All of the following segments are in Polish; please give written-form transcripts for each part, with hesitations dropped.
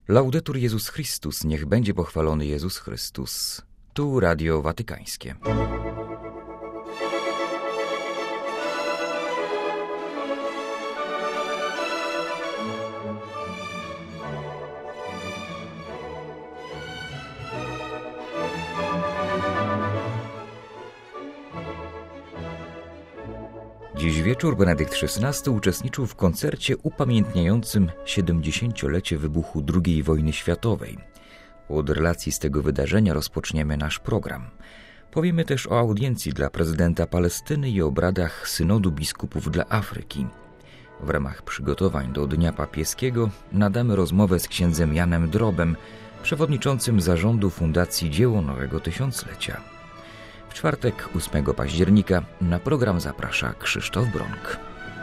Laudetur Jezus Chrystus, niech będzie pochwalony Jezus Chrystus. Tu Radio Watykańskie. Dziś wieczór Benedykt XVI uczestniczył w koncercie upamiętniającym 70-lecie wybuchu II wojny światowej. Od relacji z tego wydarzenia rozpoczniemy nasz program. Powiemy też o audiencji dla prezydenta Palestyny i obradach Synodu Biskupów dla Afryki. W ramach przygotowań do Dnia Papieskiego nadamy rozmowę z księdzem Janem Drobem, przewodniczącym zarządu Fundacji Dzieło Nowego Tysiąclecia. W czwartek, 8 października, na program zaprasza Krzysztof Bronk.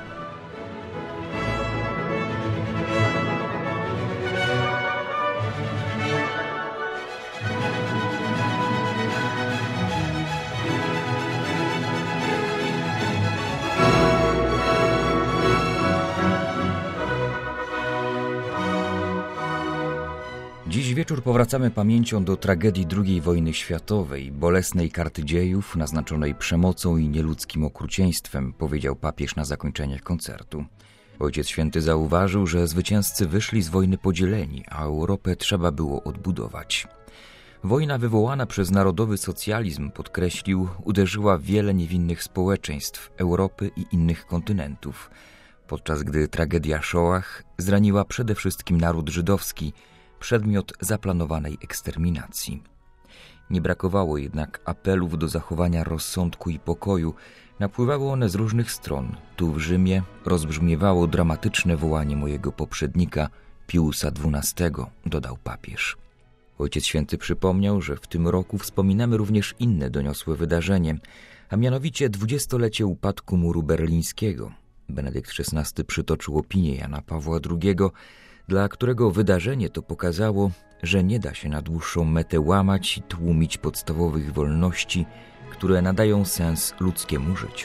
Dziś wieczór powracamy pamięcią do tragedii II wojny światowej, bolesnej karty dziejów naznaczonej przemocą i nieludzkim okrucieństwem, powiedział papież na zakończenie koncertu. Ojciec Święty zauważył, że zwycięzcy wyszli z wojny podzieleni, a Europę trzeba było odbudować. Wojna wywołana przez narodowy socjalizm, podkreślił, uderzyła w wiele niewinnych społeczeństw Europy i innych kontynentów, podczas gdy tragedia Shoah zraniła przede wszystkim naród żydowski, przedmiot zaplanowanej eksterminacji. Nie brakowało jednak apelów do zachowania rozsądku i pokoju. Napływały one z różnych stron. Tu w Rzymie rozbrzmiewało dramatyczne wołanie mojego poprzednika, Piusa XII, dodał papież. Ojciec Święty przypomniał, że w tym roku wspominamy również inne doniosłe wydarzenie, a mianowicie 20-lecie upadku muru berlińskiego. Benedykt XVI przytoczył opinię Jana Pawła II, dla którego wydarzenie to pokazało, że nie da się na dłuższą metę łamać i tłumić podstawowych wolności, które nadają sens ludzkiemu życiu.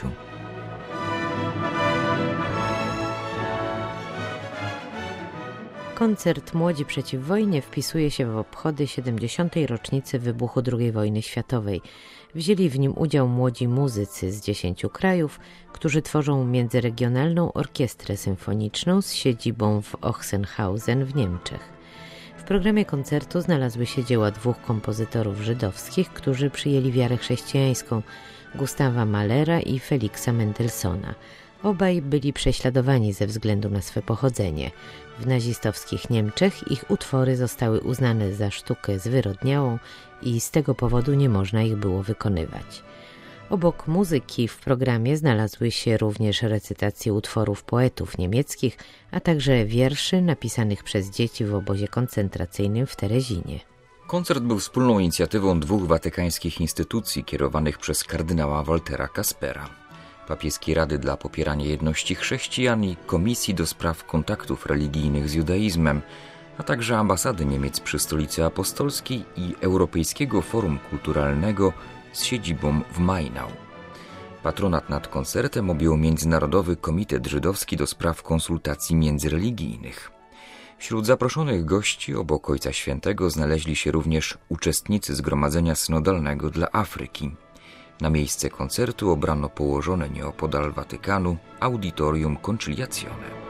Koncert Młodzi przeciw wojnie wpisuje się w obchody 70. rocznicy wybuchu II wojny światowej. Wzięli w nim udział młodzi muzycy z 10 krajów, którzy tworzą międzyregionalną orkiestrę symfoniczną z siedzibą w Ochsenhausen w Niemczech. W programie koncertu znalazły się dzieła dwóch kompozytorów żydowskich, którzy przyjęli wiarę chrześcijańską, Gustawa Mahlera i Feliksa Mendelssohna. Obaj byli prześladowani ze względu na swe pochodzenie. W nazistowskich Niemczech ich utwory zostały uznane za sztukę zwyrodniałą i z tego powodu nie można ich było wykonywać. Obok muzyki w programie znalazły się również recytacje utworów poetów niemieckich, a także wierszy napisanych przez dzieci w obozie koncentracyjnym w Terezinie. Koncert był wspólną inicjatywą dwóch watykańskich instytucji kierowanych przez kardynała Waltera Kaspera: Papieskiej Rady dla Popierania Jedności Chrześcijan i Komisji do Spraw Kontaktów Religijnych z Judaizmem, a także Ambasady Niemiec przy Stolicy Apostolskiej i Europejskiego Forum Kulturalnego z siedzibą w Mainau. Patronat nad koncertem objął Międzynarodowy Komitet Żydowski do Spraw Konsultacji Międzyreligijnych. Wśród zaproszonych gości obok Ojca Świętego znaleźli się również uczestnicy Zgromadzenia Synodalnego dla Afryki. Na miejsce koncertu obrano położone nieopodal Watykanu Auditorium Conciliazione.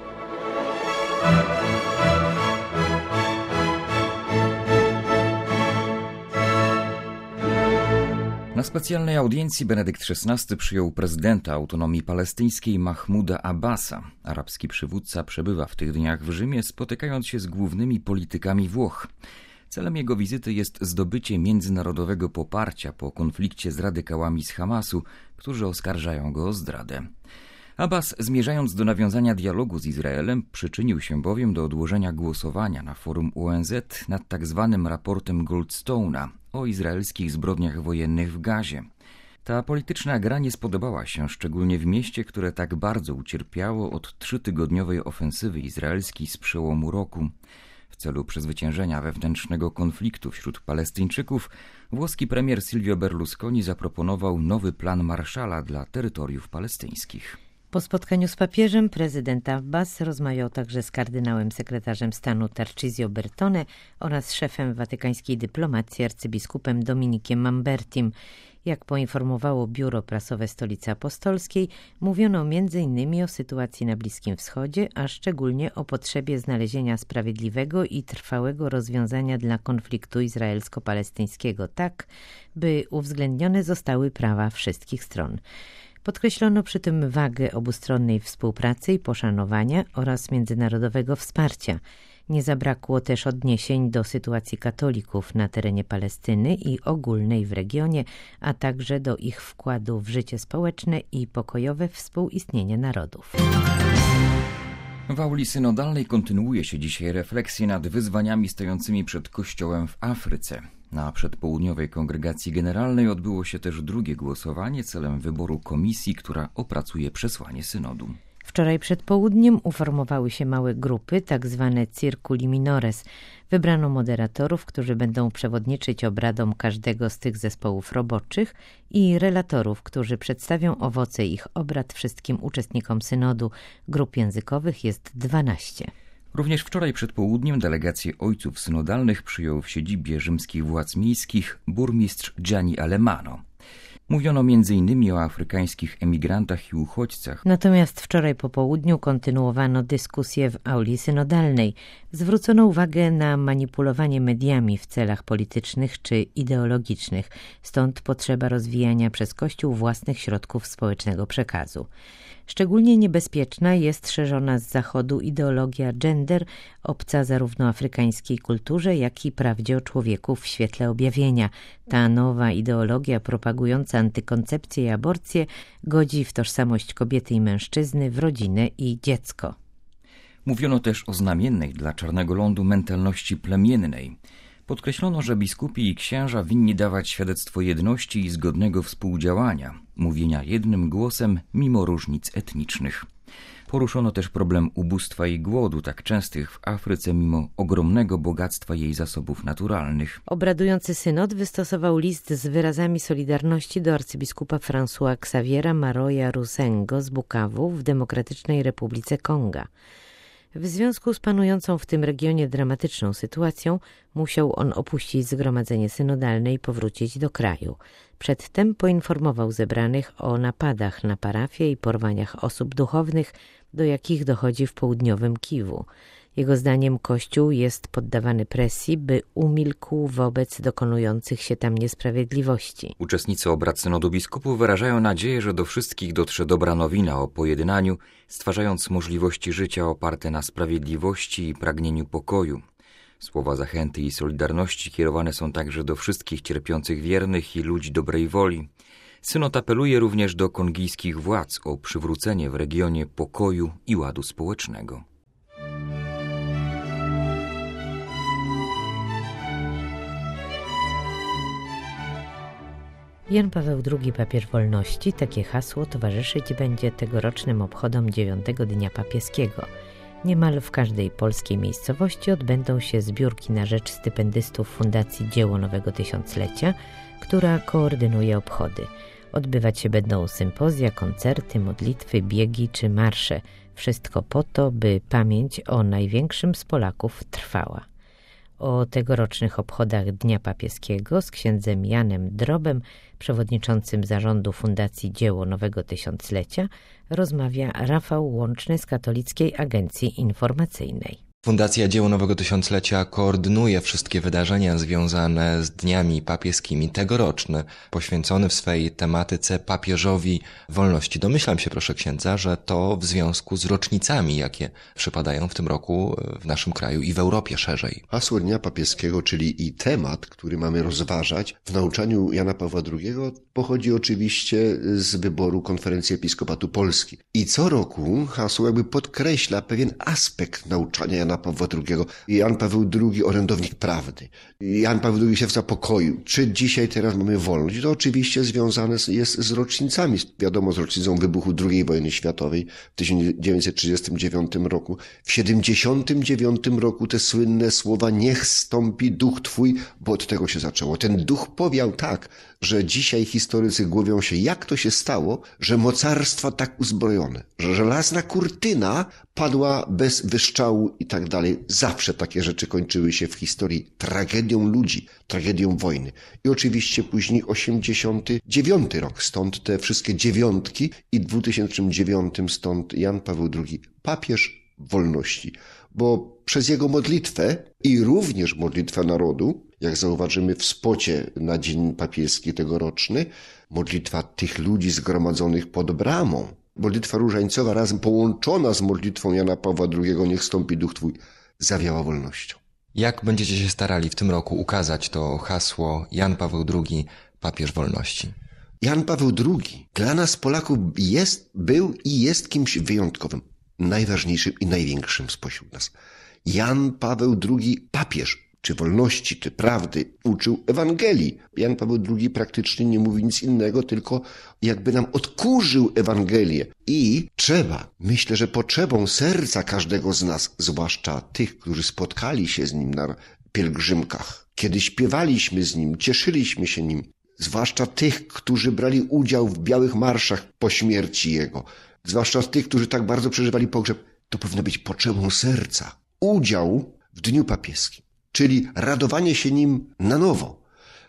Na specjalnej audiencji Benedykt XVI przyjął prezydenta autonomii palestyńskiej Mahmuda Abbasa. Arabski przywódca przebywa w tych dniach w Rzymie, spotykając się z głównymi politykami Włoch. Celem jego wizyty jest zdobycie międzynarodowego poparcia po konflikcie z radykałami z Hamasu, którzy oskarżają go o zdradę. Abbas, zmierzając do nawiązania dialogu z Izraelem, przyczynił się bowiem do odłożenia głosowania na forum ONZ nad tzw. raportem Goldstone'a o izraelskich zbrodniach wojennych w Gazie. Ta polityczna gra nie spodobała się szczególnie w mieście, które tak bardzo ucierpiało od 3-tygodniowej ofensywy izraelskiej z przełomu roku. W celu przezwyciężenia wewnętrznego konfliktu wśród Palestyńczyków włoski premier Silvio Berlusconi zaproponował nowy plan Marszala dla terytoriów palestyńskich. Po spotkaniu z papieżem prezydent Abbas rozmawiał także z kardynałem sekretarzem stanu Tarcisio Bertone oraz szefem watykańskiej dyplomacji arcybiskupem Dominikiem Mambertim. Jak poinformowało biuro prasowe Stolicy Apostolskiej, mówiono m.in. o sytuacji na Bliskim Wschodzie, a szczególnie o potrzebie znalezienia sprawiedliwego i trwałego rozwiązania dla konfliktu izraelsko-palestyńskiego tak, by uwzględnione zostały prawa wszystkich stron. Podkreślono przy tym wagę obustronnej współpracy i poszanowania oraz międzynarodowego wsparcia. Nie zabrakło też odniesień do sytuacji katolików na terenie Palestyny i ogólnej w regionie, a także do ich wkładu w życie społeczne i pokojowe współistnienie narodów. W auli synodalnej kontynuuje się dzisiaj refleksja nad wyzwaniami stojącymi przed Kościołem w Afryce. Na przedpołudniowej kongregacji generalnej odbyło się też drugie głosowanie celem wyboru komisji, która opracuje przesłanie synodu. Wczoraj przed południem uformowały się małe grupy, tak zwane circuli minores. Wybrano moderatorów, którzy będą przewodniczyć obradom każdego z tych zespołów roboczych i relatorów, którzy przedstawią owoce ich obrad wszystkim uczestnikom synodu. Grup językowych jest 12. Również wczoraj przed południem delegację ojców synodalnych przyjął w siedzibie rzymskich władz miejskich burmistrz Gianni Alemano. Mówiono m.in. o afrykańskich emigrantach i uchodźcach. Natomiast wczoraj po południu kontynuowano dyskusję w auli synodalnej. Zwrócono uwagę na manipulowanie mediami w celach politycznych czy ideologicznych, stąd potrzeba rozwijania przez Kościół własnych środków społecznego przekazu. Szczególnie niebezpieczna jest szerzona z zachodu ideologia gender, obca zarówno afrykańskiej kulturze, jak i prawdzie o człowieku w świetle objawienia. Ta nowa ideologia propagująca antykoncepcję i aborcję godzi w tożsamość kobiety i mężczyzny, w rodzinę i dziecko. Mówiono też o znamiennej dla Czarnego Lądu mentalności plemiennej. Podkreślono, że biskupi i księża winni dawać świadectwo jedności i zgodnego współdziałania, mówienia jednym głosem mimo różnic etnicznych. Poruszono też problem ubóstwa i głodu, tak częstych w Afryce mimo ogromnego bogactwa jej zasobów naturalnych. Obradujący synod wystosował list z wyrazami solidarności do arcybiskupa François Xaviera Maroya Rusengo z Bukawu w Demokratycznej Republice Konga. W związku z panującą w tym regionie dramatyczną sytuacją musiał on opuścić zgromadzenie synodalne i powrócić do kraju. Przedtem poinformował zebranych o napadach na parafię i porwaniach osób duchownych, do jakich dochodzi w południowym Kiwu. Jego zdaniem Kościół jest poddawany presji, by umilkł wobec dokonujących się tam niesprawiedliwości. Uczestnicy obrad synodu biskupów wyrażają nadzieję, że do wszystkich dotrze dobra nowina o pojednaniu, stwarzając możliwości życia oparte na sprawiedliwości i pragnieniu pokoju. Słowa zachęty i solidarności kierowane są także do wszystkich cierpiących wiernych i ludzi dobrej woli. Synod apeluje również do kongijskich władz o przywrócenie w regionie pokoju i ładu społecznego. Jan Paweł II, papież wolności, takie hasło towarzyszyć będzie tegorocznym obchodom 9. Dnia Papieskiego. Niemal w każdej polskiej miejscowości odbędą się zbiórki na rzecz stypendystów Fundacji Dzieło Nowego Tysiąclecia, która koordynuje obchody. Odbywać się będą sympozja, koncerty, modlitwy, biegi czy marsze. Wszystko po to, by pamięć o największym z Polaków trwała. O tegorocznych obchodach Dnia Papieskiego z księdzem Janem Drobem, przewodniczącym zarządu Fundacji Dzieło Nowego Tysiąclecia, rozmawia Rafał Łączny z Katolickiej Agencji Informacyjnej. Fundacja Dzieło Nowego Tysiąclecia koordynuje wszystkie wydarzenia związane z dniami papieskimi. Tegoroczny, poświęcony w swej tematyce papieżowi wolności. Domyślam się, proszę księdza, że to w związku z rocznicami, jakie przypadają w tym roku w naszym kraju i w Europie szerzej. Hasło Dnia Papieskiego, czyli i temat, który mamy rozważać w nauczaniu Jana Pawła II, pochodzi oczywiście z wyboru Konferencji Episkopatu Polski. I co roku hasło jakby podkreśla pewien aspekt nauczania Jana Jana Pawła II. Jan Paweł II, orędownik prawdy. Jan Paweł II, siewca pokoju. Czy dzisiaj teraz mamy wolność? To oczywiście związane jest z rocznicami. Wiadomo, z rocznicą wybuchu II wojny światowej w 1939 roku. W 1979 roku te słynne słowa niech stąpi duch Twój, bo od tego się zaczęło. Ten duch powiał tak, że dzisiaj historycy głowią się, jak to się stało, że mocarstwa tak uzbrojone, że żelazna kurtyna padła bez wyszczału i tak dalej. Zawsze takie rzeczy kończyły się w historii tragedią ludzi, tragedią wojny. I oczywiście później 89 rok, stąd te wszystkie dziewiątki i w 2009 stąd Jan Paweł II, papież wolności. Bo przez jego modlitwę i również modlitwę narodu, jak zauważymy w spocie na Dzień Papieski tegoroczny, modlitwa tych ludzi zgromadzonych pod bramą, modlitwa różańcowa razem połączona z modlitwą Jana Pawła II, niech stąpi duch Twój, zawiała wolnością. Jak będziecie się starali w tym roku ukazać to hasło Jan Paweł II, papież wolności? Jan Paweł II dla nas Polaków był i jest kimś wyjątkowym, najważniejszym i największym spośród nas. Jan Paweł II, papież, czy wolności, czy prawdy, uczył Ewangelii. Jan Paweł II praktycznie nie mówi nic innego, tylko jakby nam odkurzył Ewangelię. I myślę, że potrzebą serca każdego z nas, zwłaszcza tych, którzy spotkali się z nim na pielgrzymkach, kiedy śpiewaliśmy z nim, cieszyliśmy się nim, zwłaszcza tych, którzy brali udział w białych marszach po śmierci jego, zwłaszcza tych, którzy tak bardzo przeżywali pogrzeb, to powinno być potrzebą serca. Udział w Dniu Papieskim, czyli radowanie się nim na nowo,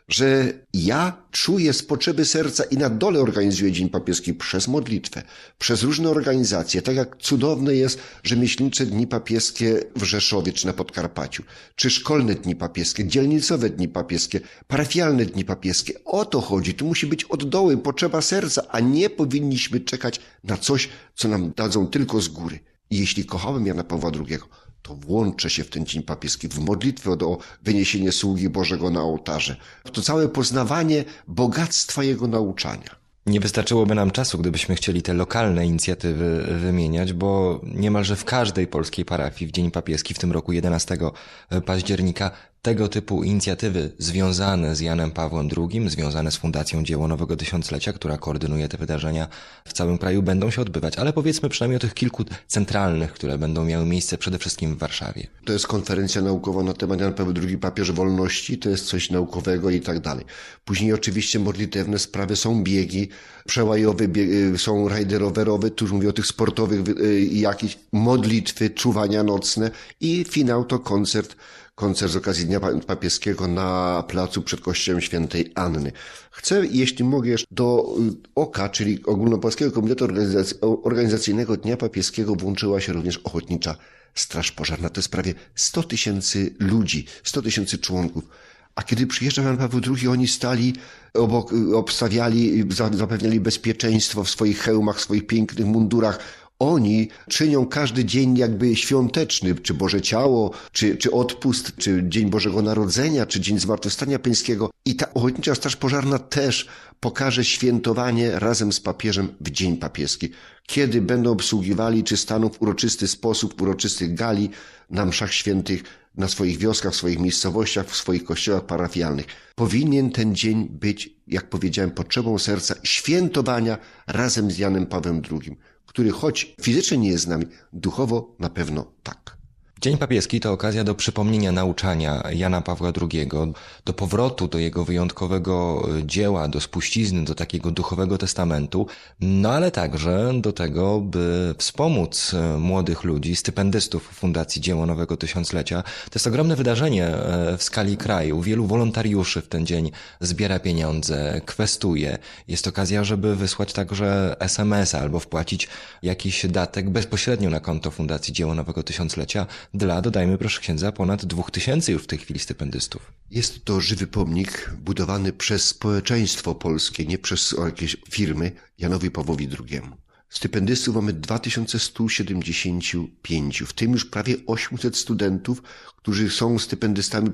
że ja czuję z potrzeby serca i na dole organizuję Dzień Papieski przez modlitwę, przez różne organizacje, tak jak cudowne jest rzemieślnicze Dni Papieskie w Rzeszowie czy na Podkarpaciu, czy szkolne Dni Papieskie, dzielnicowe Dni Papieskie, parafialne Dni Papieskie. O to chodzi, tu musi być od dołu potrzeba serca, a nie powinniśmy czekać na coś, co nam dadzą tylko z góry. I jeśli kochałem Jana Pawła II, to włączę się w ten Dzień Papieski, w modlitwę o wyniesienie sługi Bożego na ołtarze. To całe poznawanie bogactwa jego nauczania. Nie wystarczyłoby nam czasu, gdybyśmy chcieli te lokalne inicjatywy wymieniać, bo niemalże w każdej polskiej parafii w Dzień Papieski, w tym roku 11 października, tego typu inicjatywy związane z Janem Pawłem II, związane z Fundacją Dzieło Nowego Tysiąclecia, która koordynuje te wydarzenia w całym kraju, będą się odbywać. Ale powiedzmy przynajmniej o tych kilku centralnych, które będą miały miejsce przede wszystkim w Warszawie. To jest konferencja naukowa na temat Jan Paweł II, papież wolności, to jest coś naukowego i tak dalej. Później oczywiście modlitewne sprawy, są biegi przełajowe, są rajdy rowerowe, tu już mówię o tych sportowych, jakieś modlitwy, czuwania nocne i finał to koncert z okazji Dnia Papieskiego na placu przed Kościołem Świętej Anny. Chcę, jeśli mogę, do OKA, czyli Ogólnopolskiego Komitetu Organizacyjnego Dnia Papieskiego włączyła się również Ochotnicza Straż Pożarna. To jest prawie 100 000 ludzi, 100 000 członków. A kiedy przyjeżdżał Jan Paweł II, oni stali obok, obstawiali, zapewniali bezpieczeństwo w swoich hełmach, w swoich pięknych mundurach. Oni czynią każdy dzień jakby świąteczny, czy Boże Ciało, czy odpust, czy Dzień Bożego Narodzenia, czy Dzień Zmartwychwstania Pańskiego. I ta Ochotnicza Straż Pożarna też pokaże świętowanie razem z papieżem w Dzień Papieski, kiedy będą obsługiwali, czy staną w uroczysty sposób, w uroczystych gali na mszach świętych, na swoich wioskach, w swoich miejscowościach, w swoich kościołach parafialnych. Powinien ten dzień być, jak powiedziałem, potrzebą serca świętowania razem z Janem Pawłem II, który choć fizycznie nie jest z nami, duchowo na pewno tak. Dzień Papieski to okazja do przypomnienia nauczania Jana Pawła II, do powrotu do jego wyjątkowego dzieła, do spuścizny, do takiego duchowego testamentu, no ale także do tego, by wspomóc młodych ludzi, stypendystów Fundacji Dzieło Nowego Tysiąclecia. To jest ogromne wydarzenie w skali kraju. Wielu wolontariuszy w ten dzień zbiera pieniądze, kwestuje. Jest okazja, żeby wysłać także SMS-a albo wpłacić jakiś datek bezpośrednio na konto Fundacji Dzieło Nowego Tysiąclecia dla, dodajmy proszę księdza, ponad 2000 już w tej chwili stypendystów. Jest to żywy pomnik budowany przez społeczeństwo polskie, nie przez jakieś firmy, Janowi Pawłowi II. Stypendystów mamy 2175, w tym już prawie 800 studentów, którzy są stypendystami przez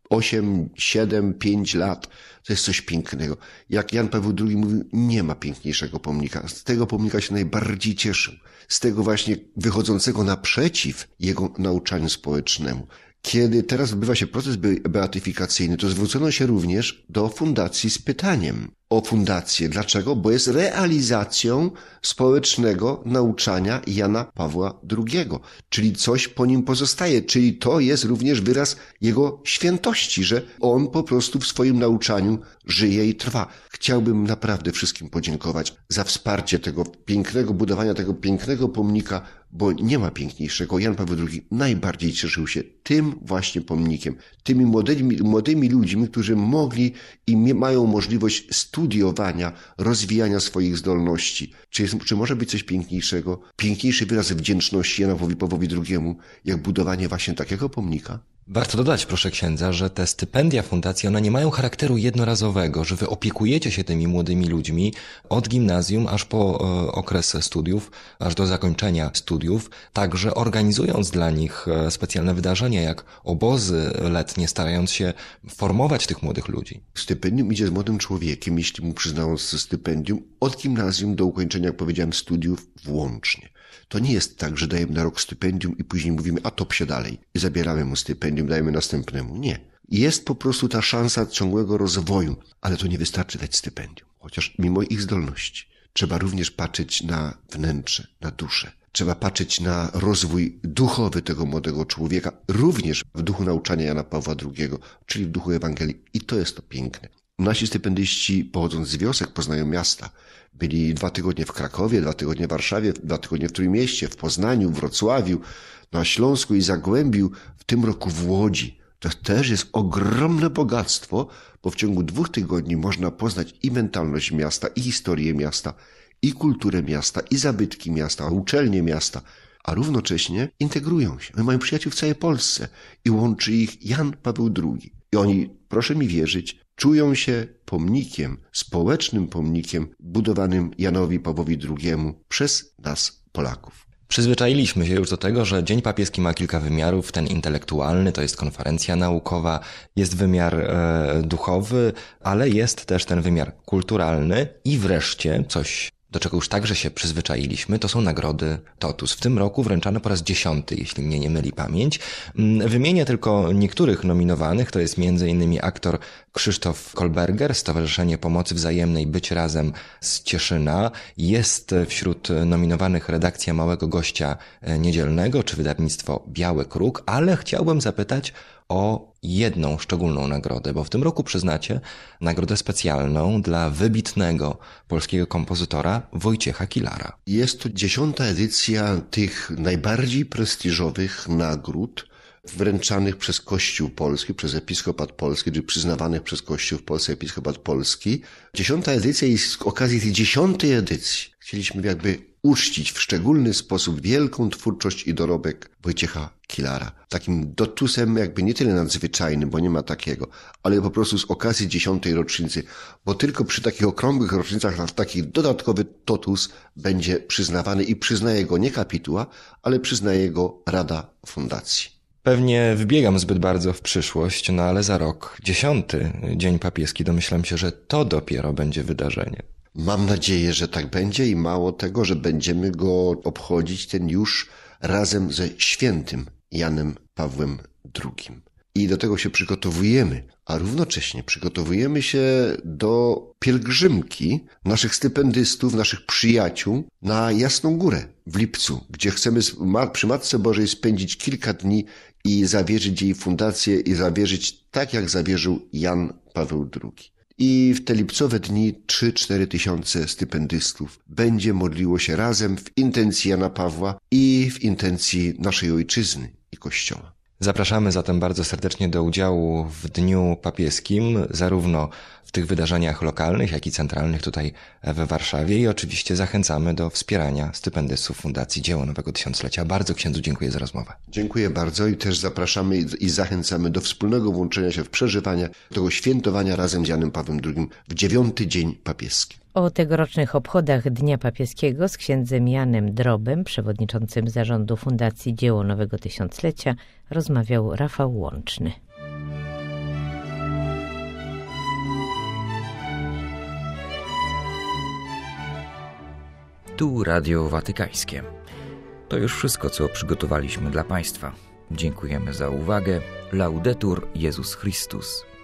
8, 7, 5 lat. To jest coś pięknego. Jak Jan Paweł II mówił, nie ma piękniejszego pomnika. Z tego pomnika się najbardziej cieszył. Z tego właśnie wychodzącego naprzeciw jego nauczaniu społecznemu. Kiedy teraz odbywa się proces beatyfikacyjny, to zwrócono się również do fundacji z pytaniem o fundację. Dlaczego? Bo jest realizacją społecznego nauczania Jana Pawła II, czyli coś po nim pozostaje, czyli to jest również wyraz jego świętości, że on po prostu w swoim nauczaniu żyje i trwa. Chciałbym naprawdę wszystkim podziękować za wsparcie tego pięknego budowania, tego pięknego pomnika, bo nie ma piękniejszego. Jan Paweł II najbardziej cieszył się tym właśnie pomnikiem, tymi młodymi ludźmi, którzy mogli i mają możliwość studiowania, rozwijania swoich zdolności. Czy może być coś piękniejszego? Piękniejszy wyraz wdzięczności Janowi Pawłowi II, jak budowanie właśnie takiego pomnika? Warto dodać, proszę księdza, że te stypendia fundacji, one nie mają charakteru jednorazowego, że wy opiekujecie się tymi młodymi ludźmi od gimnazjum aż po okres studiów, aż do zakończenia studiów, także organizując dla nich specjalne wydarzenia, jak obozy letnie, starając się formować tych młodych ludzi. Stypendium idzie z młodym człowiekiem, jeśli mu przyznają stypendium, od gimnazjum do ukończenia, jak powiedziałem, studiów włącznie. To nie jest tak, że dajemy na rok stypendium i później mówimy, a top się dalej i zabieramy mu stypendium, dajemy następnemu. Nie. Jest po prostu ta szansa ciągłego rozwoju, ale to nie wystarczy dać stypendium, chociaż mimo ich zdolności. Trzeba również patrzeć na wnętrze, na duszę. Trzeba patrzeć na rozwój duchowy tego młodego człowieka, również w duchu nauczania Jana Pawła II, czyli w duchu Ewangelii. I to jest to piękne. Nasi stypendyści, pochodząc z wiosek, poznają miasta. Byli 2 tygodnie w Krakowie, 2 tygodnie w Warszawie, 2 tygodnie w Trójmieście, w Poznaniu, w Wrocławiu, na Śląsku i Zagłębiu, w tym roku w Łodzi. To też jest ogromne bogactwo, bo w ciągu 2 tygodni można poznać i mentalność miasta, i historię miasta, i kulturę miasta, i zabytki miasta, uczelnie miasta, a równocześnie integrują się. Oni mają przyjaciół w całej Polsce i łączy ich Jan Paweł II. I oni, proszę mi wierzyć, czują się pomnikiem, społecznym pomnikiem budowanym Janowi Pawłowi II przez nas, Polaków. Przyzwyczailiśmy się już do tego, że Dzień Papieski ma kilka wymiarów. Ten intelektualny to jest konferencja naukowa, jest wymiar duchowy, ale jest też ten wymiar kulturalny i wreszcie coś, do czego już także się przyzwyczailiśmy, to są nagrody TOTUS. W tym roku wręczane po raz 10, jeśli mnie nie myli pamięć. Wymienię tylko niektórych nominowanych, to jest m.in. aktor Krzysztof Kolberger, Stowarzyszenie Pomocy Wzajemnej Być Razem z Cieszyna. Jest wśród nominowanych redakcja Małego Gościa Niedzielnego, czy wydawnictwo Biały Kruk, ale chciałbym zapytać o jedną szczególną nagrodę, bo w tym roku przyznacie nagrodę specjalną dla wybitnego polskiego kompozytora Wojciecha Kilara. Jest to 10. edycja tych najbardziej prestiżowych nagród wręczanych przez Kościół Polski, przez Episkopat Polski, czy przyznawanych przez Kościół w Polsce Episkopat Polski. 10. edycja i z okazji tej 10. edycji chcieliśmy jakby uczcić w szczególny sposób wielką twórczość i dorobek Wojciecha Kilara. Takim dotusem jakby nie tyle nadzwyczajnym, bo nie ma takiego, ale po prostu z okazji 10. rocznicy, bo tylko przy takich okrągłych rocznicach taki dodatkowy totus będzie przyznawany i przyznaje go nie kapituła, ale przyznaje go Rada Fundacji. Pewnie wybiegam zbyt bardzo w przyszłość, no ale za rok 10. Dzień Papieski, domyślam się, że to dopiero będzie wydarzenie. Mam nadzieję, że tak będzie i mało tego, że będziemy go obchodzić ten już razem ze świętym Janem Pawłem II. I do tego się przygotowujemy, a równocześnie przygotowujemy się do pielgrzymki naszych stypendystów, naszych przyjaciół na Jasną Górę w lipcu, gdzie chcemy przy Matce Bożej spędzić kilka dni i zawierzyć jej fundację i zawierzyć tak, jak zawierzył Jan Paweł II. I w te lipcowe dni 3-4 tysiące stypendystów będzie modliło się razem w intencji Jana Pawła i w intencji naszej ojczyzny i Kościoła. Zapraszamy zatem bardzo serdecznie do udziału w Dniu Papieskim, zarówno w tych wydarzeniach lokalnych, jak i centralnych tutaj we Warszawie i oczywiście zachęcamy do wspierania stypendystów Fundacji Dzieło Nowego Tysiąclecia. Bardzo księdzu dziękuję za rozmowę. Dziękuję bardzo i też zapraszamy i zachęcamy do wspólnego włączenia się w przeżywanie tego świętowania razem z Janem Pawłem II w 9. Dzień Papieski. O tegorocznych obchodach Dnia Papieskiego z księdzem Janem Drobem, przewodniczącym zarządu Fundacji Dzieło Nowego Tysiąclecia, rozmawiał Rafał Łączny. Tu Radio Watykańskie. To już wszystko, co przygotowaliśmy dla Państwa. Dziękujemy za uwagę. Laudetur Jezus Chrystus.